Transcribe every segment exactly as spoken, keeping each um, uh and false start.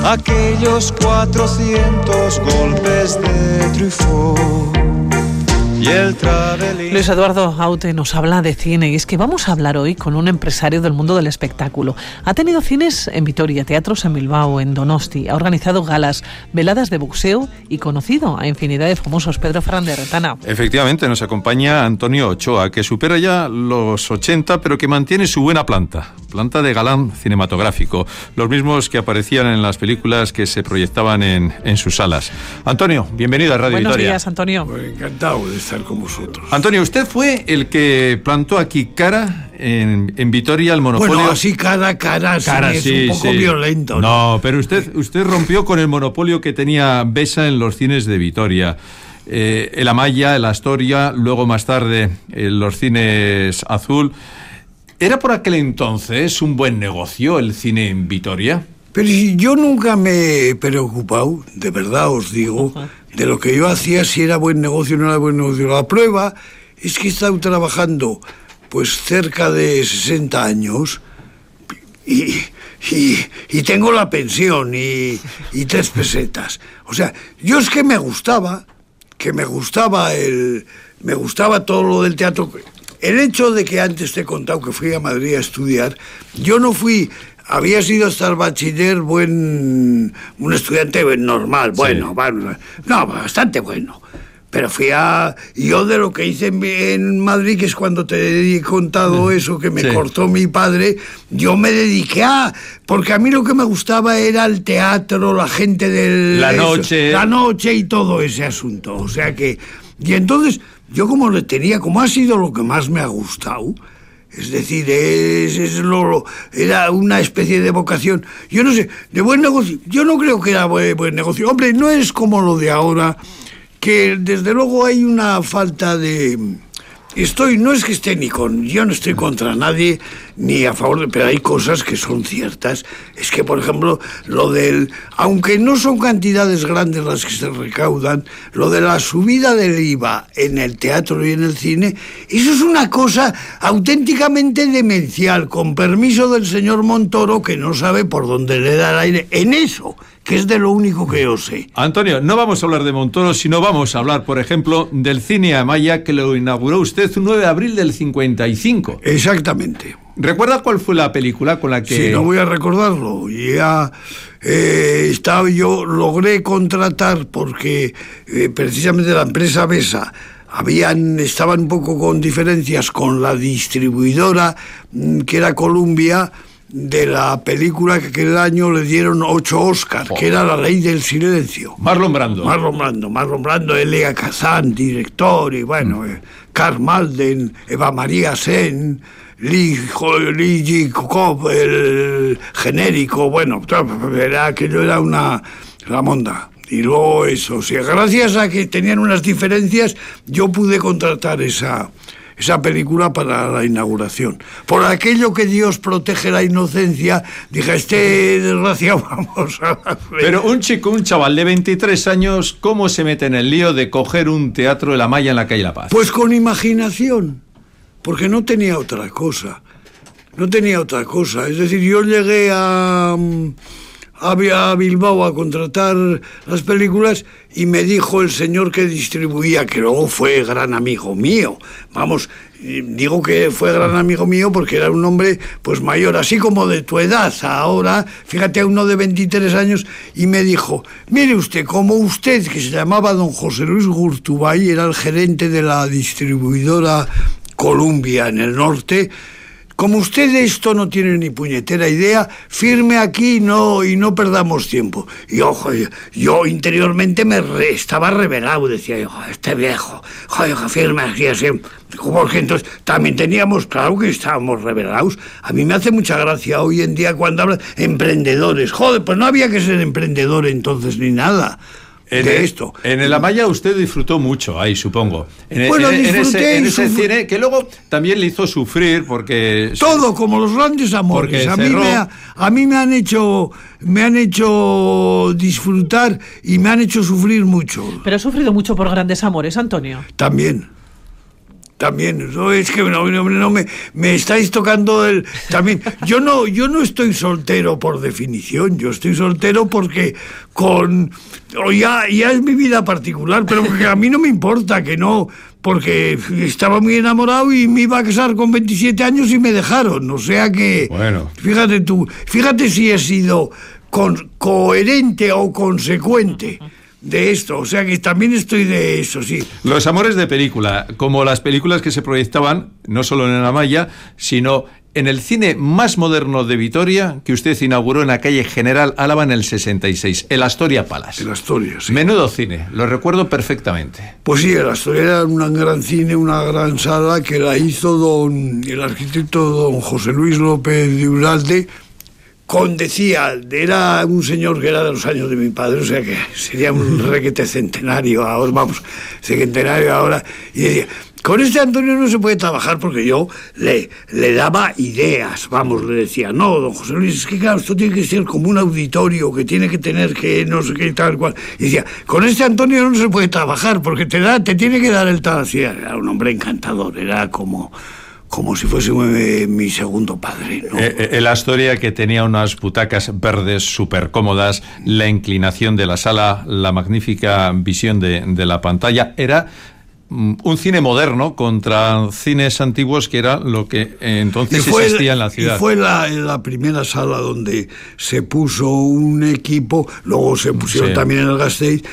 aquellos cuatrocientos golpes de Truffaut. Luis Eduardo Aute nos habla de cine y es que vamos a hablar hoy con un empresario del mundo del espectáculo. Ha tenido cines en Vitoria, teatros en Bilbao, en Donosti, ha organizado galas, veladas de boxeo y conocido a infinidad de famosos. Pedro Fernández Retana. Efectivamente, nos acompaña Antonio Ochoa, que supera ya los ochenta, pero que mantiene su buena planta, planta de galán cinematográfico, los mismos que aparecían en las películas que se proyectaban en, en sus salas. Antonio, bienvenido a Radio Buenos Vitoria. Buenos días, Antonio. Pues encantado de estar con vosotros. Antonio, usted fue el que plantó aquí cara en, en Vitoria el monopolio. Bueno, así cara, cara, cara sí, sí, es un poco sí. violento. No, no, pero usted, usted rompió con el monopolio que tenía Besa en los cines de Vitoria. Eh, el Amaya, el Astoria, luego más tarde en los cines Azul. ¿Era por aquel entonces un buen negocio el cine en Vitoria? Pero yo nunca me he preocupado, de verdad os digo, de lo que yo hacía, si era buen negocio o no era buen negocio. La prueba es que he estado trabajando pues cerca de sesenta años y, y, y tengo la pensión y, y tres pesetas. O sea, yo es que me gustaba, que me gustaba el, me gustaba todo lo del teatro. El hecho de que antes te he contado que fui a Madrid a estudiar, yo no fui... Había sido hasta el bachiller buen... un estudiante normal, bueno, sí. bueno, no, bastante bueno. Pero fui a... Yo de lo que hice en, en Madrid, que es cuando te he contado eso, que me sí. cortó mi padre, yo me dediqué a... Porque a mí lo que me gustaba era el teatro, la gente del... La noche. Eso, la noche y todo ese asunto. O sea que... Y entonces, yo como le tenía... Como ha sido lo que más me ha gustado... Es decir, es, es lo, lo, era una especie de vocación. Yo no sé, de buen negocio. Yo no creo que era buen, buen negocio. Hombre, no es como lo de ahora, que desde luego hay una falta de... Estoy, no es que esté ni con... Yo no estoy contra nadie, ni a favor de... Pero hay cosas que son ciertas. Es que, por ejemplo, lo del... Aunque no son cantidades grandes las que se recaudan, lo de la subida del I V A en el teatro y en el cine, eso es una cosa auténticamente demencial, con permiso del señor Montoro, que no sabe por dónde le da el aire. En eso... que es de lo único que yo sé. Antonio, no vamos a hablar de Montoro, sino vamos a hablar, por ejemplo, del cine Amaya, que lo inauguró usted un nueve de abril del cincuenta y cinco. Exactamente. ¿Recuerda cuál fue la película con la que...? Sí, no voy a recordarlo. Ya eh, estaba, yo logré contratar porque eh, precisamente la empresa Besa habían, estaban un poco con diferencias con la distribuidora, que era Columbia, de la película que aquel año le dieron ocho Oscars, oh. que era La Ley del Silencio. Marlon Brando. Marlon Brando, Marlon Brando, Elia Kazan, director, y bueno, mm. eh, Karl Malden, Eva María Sen, Lee, Lee Ji Kukov, el genérico, bueno, era, aquello era una la monda. Y luego eso, o sea, gracias a que tenían unas diferencias, yo pude contratar esa... esa película para la inauguración. Por aquello que Dios protege la inocencia, dije, este desgraciado, vamos a darle. Pero un chico, un chaval de veintitrés años, ¿cómo se mete en el lío de coger un teatro de la Maya en la calle La Paz? Pues con imaginación, porque no tenía otra cosa. No tenía otra cosa. Es decir, yo llegué a... a Bilbao a contratar las películas y me dijo el señor que distribuía, que luego fue gran amigo mío, vamos, digo que fue gran amigo mío porque era un hombre pues mayor, así como de tu edad ahora, fíjate, uno de veintitrés años, y me dijo, mire usted, como usted, que se llamaba don José Luis Gurtubay, era el gerente de la distribuidora Columbia en el norte, como usted de esto no tiene ni puñetera idea, firme aquí no, y no perdamos tiempo. Y ojo, yo, yo interiormente me re, estaba revelado, decía yo, este viejo, joder, firme aquí así. Porque entonces también teníamos, claro que estábamos revelados. A mí me hace mucha gracia hoy en día cuando hablan emprendedores. Joder, pues no había que ser emprendedor entonces ni nada. En de el, esto. En el Amaya usted disfrutó mucho ahí, supongo. En, bueno, en, en ese, en ese sufr... cine que luego también le hizo sufrir porque... Todo, como los grandes amores. A mí, me ha, a mí me han hecho me han hecho disfrutar y me han hecho sufrir mucho. Pero ha sufrido mucho por grandes amores, Antonio. También. también, no, es que no, no, no me, me estáis tocando el... También, yo no, yo no estoy soltero por definición, yo estoy soltero porque con... O ya, ya es mi vida particular, pero que a mí no me importa, que no... Porque estaba muy enamorado y me iba a casar con veintisiete años y me dejaron, o sea que... Bueno. Fíjate tú, fíjate si he sido con, coherente o consecuente de esto, o sea que también estoy de eso, sí. Los amores de película, como las películas que se proyectaban, no solo en la Malla, sino en el cine más moderno de Vitoria, que usted inauguró en la calle General Álava en el sesenta y seis, el Astoria Palace. El Astoria, sí. Menudo cine, lo recuerdo perfectamente. Pues sí, el Astoria era un gran cine, una gran sala que la hizo don, el arquitecto don José Luis López de Uralde, con, decía, era un señor que era de los años de mi padre, o sea que sería un requete centenario ahora, vamos, centenario ahora, y decía, con este Antonio no se puede trabajar, porque yo le, le daba ideas, vamos, le decía, no, don José Luis, es que claro, esto tiene que ser como un auditorio, que tiene que tener que no sé qué tal cual, y decía, con este Antonio no se puede trabajar, porque te da, te tiene que dar el tal, así, era un hombre encantador, era como... como si fuese mi, mi segundo padre, ¿no? Eh, el Astoria, que tenía unas butacas verdes súper cómodas, la inclinación de la sala, la magnífica visión de, de la pantalla, era mm, un cine moderno contra cines antiguos, que era lo que eh, entonces existía en la ciudad. Y fue la, la primera sala donde se puso un equipo, luego se pusieron sí. también en el Gasteiz,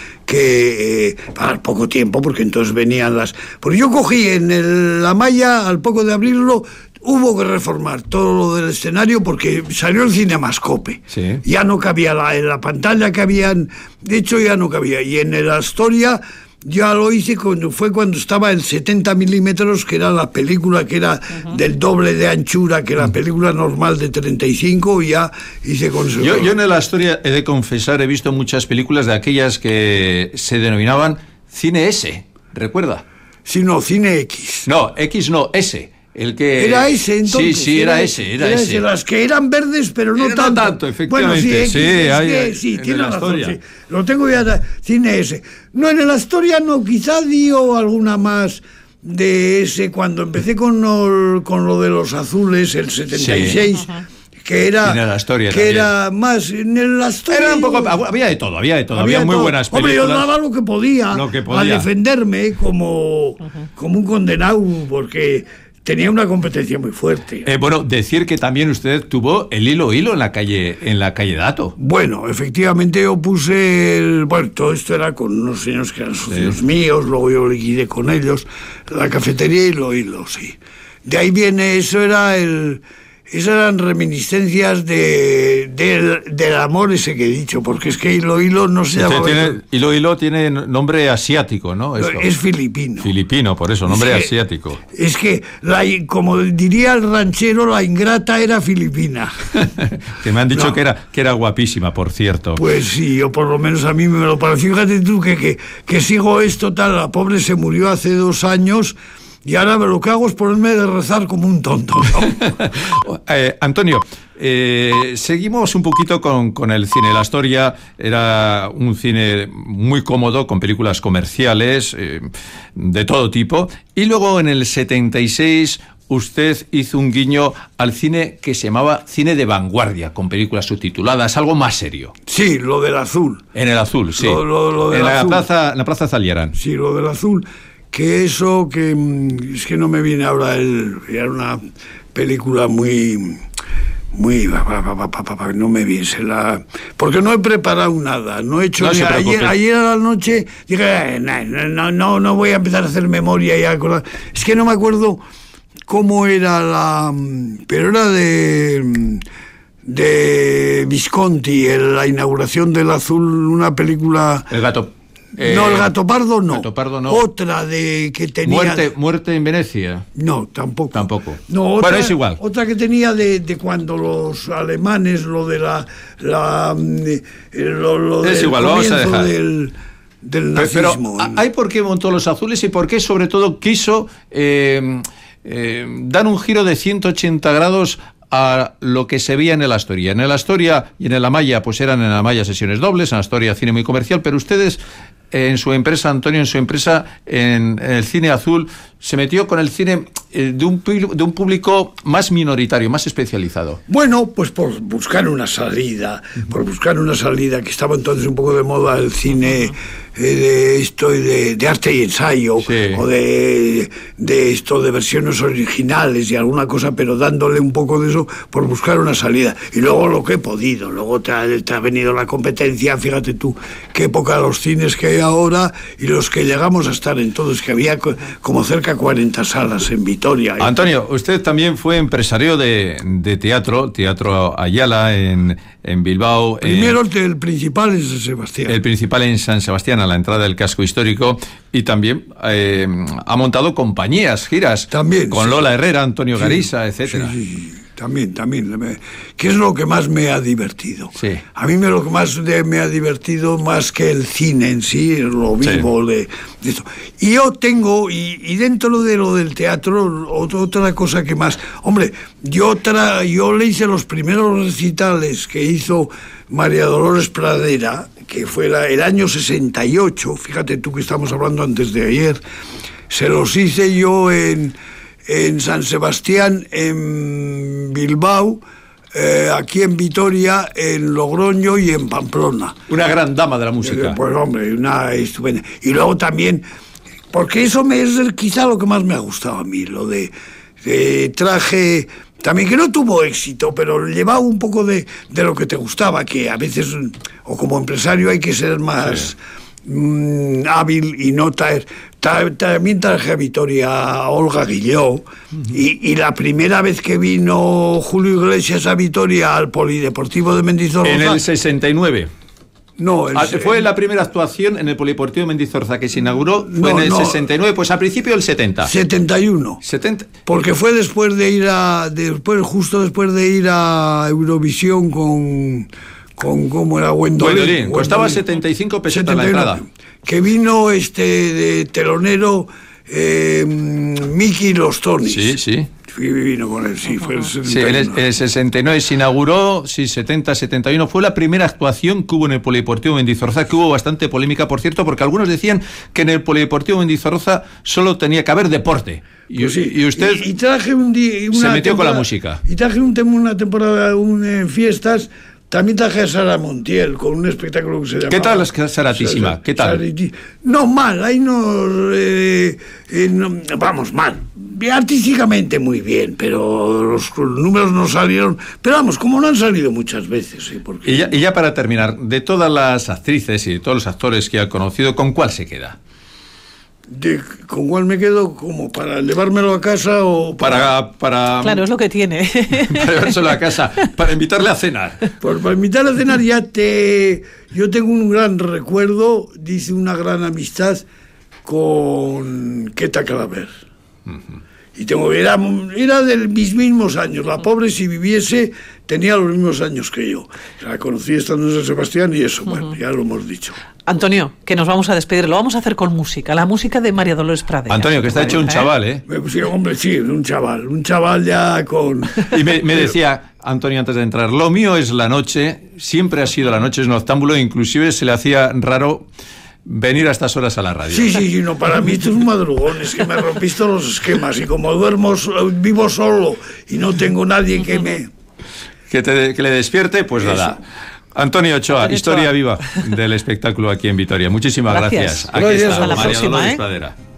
que eh, para poco tiempo, porque entonces venían las... Porque yo cogí en el, la Malla, al poco de abrirlo, hubo que reformar todo lo del escenario porque salió el Cinemascope. Sí. Ya no cabía la, en la pantalla que habían... De hecho, ya no cabía. Y en el Astoria... Ya lo hice cuando fue cuando estaba en setenta milímetros, que era la película que era uh-huh. del doble de anchura que la película normal de treinta y cinco, y ya hice con eso. Yo, yo en la Astoria he de confesar, he visto muchas películas de aquellas que se denominaban Cine S, ¿recuerda? Sí, no, Cine X. No, X no, S. El que... Era ese, entonces. Sí, sí, era, era ese, era, era ese. ese. Las que eran verdes, pero no era tanto. No tanto, efectivamente. Bueno, sí, sí, X, hay, que, sí, en tiene razón, Astoria. sí. Lo tengo ya, Cine ese. No, en el Astoria no, quizá dio alguna más de ese, cuando empecé con lo, con lo de los azules, el setenta y seis... Sí. Que era, que también. Era más en el Astoria. Era un poco, había de todo, había de todo, había, había muy todo. Buenas películas. Hombre, yo daba lo que podía, lo que podía. a defenderme como, uh-huh. como un condenado, porque tenía una competencia muy fuerte. Eh, bueno, decir que también usted tuvo el hilo hilo en la calle, en la calle Dato. Bueno, efectivamente yo puse el, bueno, todo esto era con unos señores que eran socios sí. míos, luego yo liquidé con ellos la cafetería y lo hilo, sí. De ahí viene, eso era el... Esas eran reminiscencias de, de, del amor ese que he dicho, porque es que Hilo Hilo no se llama... Tiene, Hilo Hilo tiene nombre asiático, ¿no? Esto. Es filipino. Filipino, por eso, nombre es que, asiático. Es que, la, como diría el ranchero, la ingrata era filipina. Que me han dicho no. que era que era guapísima, por cierto. Pues sí, o por lo menos a mí me lo pareció. Fíjate tú que, que, que sigo esto tal, la pobre se murió hace dos años... Y ahora lo que hago es ponerme de rezar como un tonto, ¿no? eh, Antonio, eh, seguimos un poquito con, con el cine. La Astoria era un cine muy cómodo, con películas comerciales eh, de todo tipo. Y luego en el setenta y seis usted hizo un guiño al cine que se llamaba cine de vanguardia, con películas subtituladas, algo más serio. Sí, lo del azul. En el azul, sí. Lo, lo, lo del en la azul. plaza, en la plaza Zalliarán. Sí, lo del azul. Que eso, que es que no me viene ahora el... Era una película muy... Muy... No me viene, la... Porque no he preparado nada, no he hecho... No nada. Ayer, ayer a la noche dije, no, no, no, no voy a empezar a hacer memoria y a acordar. Es que no me acuerdo cómo era la... Pero era de... de Visconti, la inauguración del azul, una película... El gato... Eh, no, el gato pardo no. Gato pardo no. Otra de que tenía... Muerte, muerte en Venecia. No, tampoco. Tampoco. No, otra, bueno, es igual. Otra que tenía de, de cuando los alemanes, lo de la... la lo, lo es igual, vamos a dejar. Del, del nazismo. Pero, ¿hay por qué montó los azules y por qué sobre todo quiso eh, eh, dar un giro de ciento ochenta grados a lo que se veía en el Astoria? En el Astoria y en el Amaya, pues eran en el Amaya sesiones dobles, en Astoria cine muy comercial, pero ustedes, en su empresa, Antonio, en su empresa, en, en el Cine Azul, se metió con el cine eh, de, un, de un público más minoritario, más especializado? Bueno, pues por buscar una salida, por buscar una salida, que estaba entonces un poco de moda el cine eh, de esto de, de arte y ensayo, sí. o de, de esto de versiones originales y alguna cosa, pero dándole un poco de eso por buscar una salida. Y luego lo que he podido, luego te ha, te ha venido la competencia, fíjate tú, qué época los cines que hay ahora y los que llegamos a estar en todos, que había como cerca de cuarenta salas en Vitoria. Antonio, usted también fue empresario de, de teatro, Teatro Ayala en, en Bilbao. Primero en, el, el principal en San Sebastián. El principal en San Sebastián, a la entrada del casco histórico, y también eh, ha montado compañías, giras, también, con sí. Lola Herrera, Antonio sí, Garisa, etcétera. Sí, sí, sí. También, también. ¿Qué es lo que más me ha divertido? Sí. A mí me, lo que más de, me ha divertido, más que el cine en sí, lo vivo sí. de, de esto. Y yo tengo, y, y dentro de lo del teatro, otra, otra cosa que más... Hombre, yo, tra, yo le hice los primeros recitales que hizo María Dolores Pradera, que fue la, el año sesenta y ocho, fíjate tú que estamos hablando antes de ayer, se los hice yo en... en San Sebastián, en Bilbao, eh, aquí en Vitoria, en Logroño y en Pamplona. Una gran dama de la música. Eh, pues hombre, una estupenda. Y luego también, porque eso me es quizá lo que más me ha gustado a mí, lo de, de traje... También que no tuvo éxito, pero llevaba un poco de, de lo que te gustaba, que a veces, o como empresario hay que ser más... Sí. mmm, hábil y no traer... También traje a Vitoria a Olga Guilló, uh-huh. y, y la primera vez que vino Julio Iglesias a Vitoria al Polideportivo de Mendizorroza... En el sesenta y nueve. No, el, ah, fue la primera actuación en el Polideportivo de Mendizorroza que se inauguró, no, fue en el no, sesenta y nueve, pues a principio del setenta. setenta y uno. setenta. Porque fue después de ir a... Después, justo después de ir a Eurovisión con... con ¿cómo era? Gwendolyn. Gwendolyn. Costaba setenta y cinco pesetas la entrada. Que vino este de telonero eh, Miki Los Tonis. Sí, sí. Vino con él, sí, fue el sí, en el, el sesenta y nueve se inauguró, sí, setenta, setenta y uno. Fue la primera actuación que hubo en el Polideportivo Mendizorroza, que hubo bastante polémica, por cierto, porque algunos decían que en el Polideportivo Mendizorroza solo tenía que haber deporte. Y, pues sí. y usted y, y traje un día, una se metió con la música. Y traje un tema, una temporada un, en fiestas. También traje a Sara Montiel con un espectáculo que se llama... ¿Qué tal es Saratísima? ¿Qué tal? Sarati... No, mal, ahí no, eh, eh, no... Vamos, mal. Artísticamente muy bien, pero los, los números no salieron... Pero vamos, como no han salido muchas veces. ¿Sí? Porque... y, ya, y ya para terminar, de todas las actrices y de todos los actores que ha conocido, ¿con cuál se queda? De, ¿Con cuál me quedo? ¿Como para llevármelo a casa o para...? para, para claro, es lo que tiene. Para llevárselo a casa, para invitarle a cenar. Pues para invitarle a cenar ya te... Yo tengo un gran recuerdo, dice una gran amistad con Queta Calaver. Uh-huh. Y tengo, era, era de mis mismos años. La pobre, si viviese, tenía los mismos años que yo. La conocí estando en San Sebastián y eso, uh-huh. Bueno, ya lo hemos dicho. Antonio, que nos vamos a despedir, lo vamos a hacer con música, la música de María Dolores Pradera. Antonio, que está hecho un chaval, ¿eh? Sí, hombre, sí, un chaval, un chaval ya con... Y me, me decía, Antonio, antes de entrar, lo mío es la noche, siempre ha sido la noche, es noctámbulo, inclusive se le hacía raro venir a estas horas a la radio. Sí, sí, sí, no, para mí esto es un madrugón, es que me rompiste los esquemas y como duermo, vivo solo y no tengo nadie que me... Que, te, que le despierte, pues eso. Nada. Antonio Ochoa, Antonio historia Ochoa. Viva del espectáculo aquí en Vitoria. Muchísimas gracias. Gracias. Aquí está, Hasta la María próxima, Dolores ¿eh? Pradera.